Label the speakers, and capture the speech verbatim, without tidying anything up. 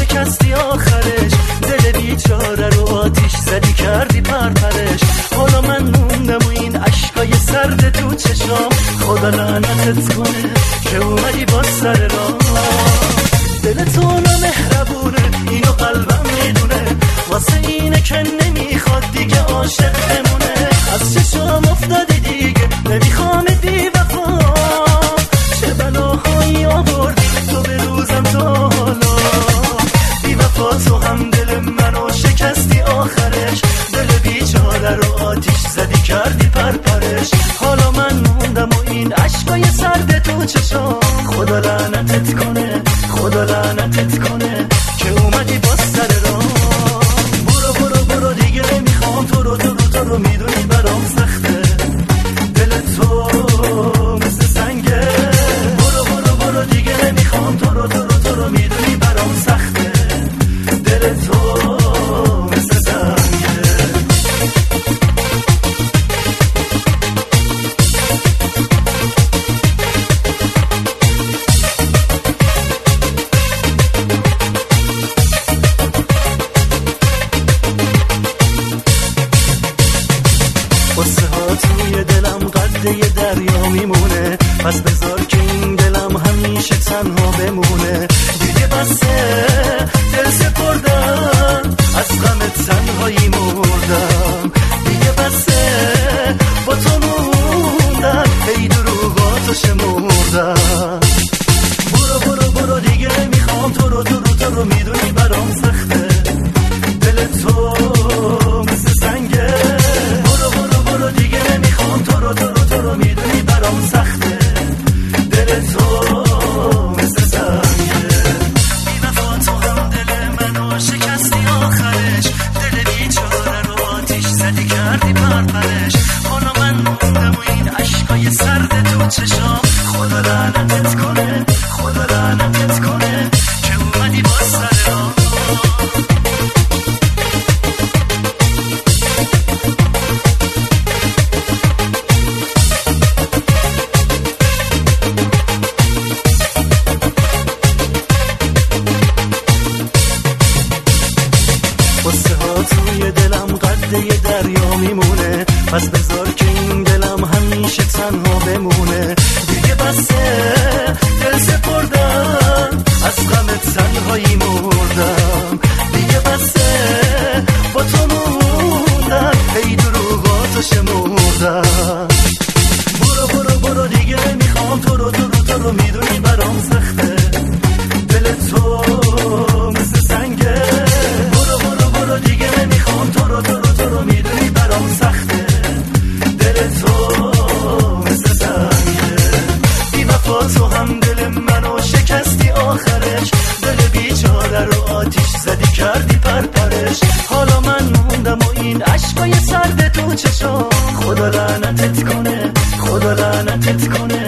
Speaker 1: شکستی آخرش، دل بیچاره رو آتیش زدی کردی پرپرش. حالا من موندم و این عشقای سرد تو چشام، خدا لعنتت کنه که اومدی با سر راه. دل تو نامهربونه اینو قلبم میدونه، واسه اینه که نمیخواد دیگه عاشق بمونه. از چشام افتادی دیگه نمیخوام بی وفا، چه بلاهایی آوردی تو به روزم تا حالا. بی وفا تو هم دل منو شکستی آخرش، دل بیچاره رو آتیش زدی کردی پرپرش. حالا من موندم و این عشقای سرد تو چشام، خدا لعنتت کنه خدا لعنتت کنه که اومدی با سر راه. برو برو برو دیگه نمیخوام تو رو تو رو تو رو میدونی برام سخته، دل تو مثل سنگه. برو برو برو دیگه نمیخوام تو رو تو رو تو رو میدونی برام سخته، دل تو مثل سنگه. قصه ها توی دلم قد یه دریا میمونه، پس بذار که این دلم همیشه تنها بمونه. دیگه بسه دل سپردم، از غم تنهایی مردم. دیگه بسه با تو موندم، ای دروغاتو شمردم. برو برو برو دیگه نمیخوام تو رو تو رو تو رو میدونی برام سخته، دل تو مثل سنگه. دیگه نمیخوام تو رو تو رو تو رو میدونی برام سخته، دل تو مثل سنگه. بی وفا تو هم دل منو شکستی آخرش، دل بیچاره رو آتیش زدی کردی پرپرش. حالا من موندم و این عشقای سرد تو چشام، خدا لعنتت کنه خدا لعنتت کنه که اومدی با سر راه. قصه ها توی دلم قد یه دریا میمونه، پس بذار که این دلم همیشه تنها بمونه. دیگه بسه دل سپردم، از غم تنهایی مردم. دیگه بسه با تو موندم، ای دروغاتو شمردم. برو برو برو دیگه نمیخوام تو رو تو رو تو رو میدونی برام سخته، دل تو مثل سنگه. دیگه نمیخوام تو رو تو رو تو رو میدونی برام سخته، دل تو مثل سنگه. بی وفا تو هم دل منو شکستی آخرش، دل بیچاره رو آتیش زدی کردی پرپرش. حالا من موندم و این عشقای سرد تو چشام، خدا لعنتت کنه خدا لعنتت کنه